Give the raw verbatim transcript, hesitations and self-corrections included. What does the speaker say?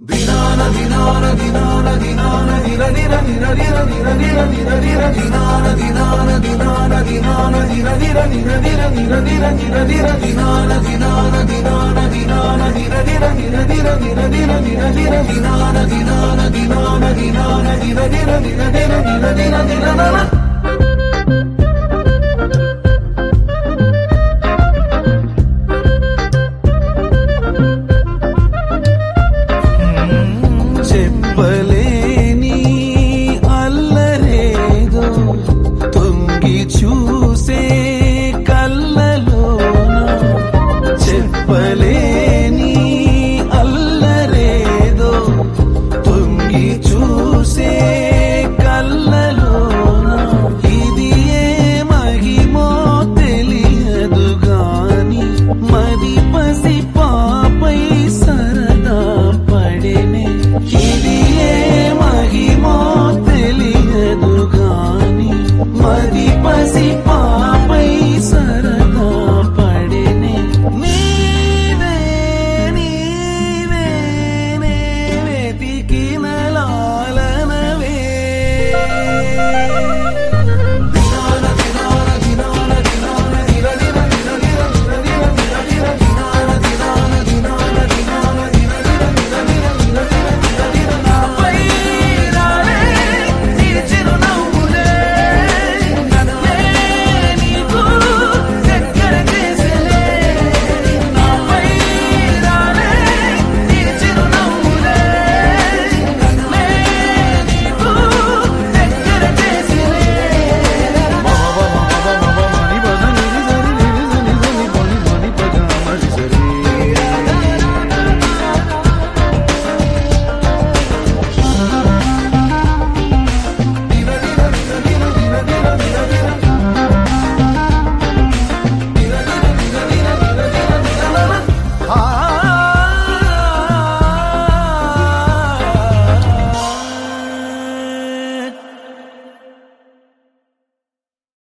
దినాన దినాన దినాన దినాన నిర నిర నిర నిర నిర నిర నిర నిర దినాన దినాన దినాన దినాన నిర నిర నిర నిర నిర నిర నిర నిర దినాన దినాన దినాన దినాన నిర నిర నిర నిర నిర నిర నిర నిర దినాన దినాన దినాన దినాన నిర నిర నిర నిర నిర నిర నిర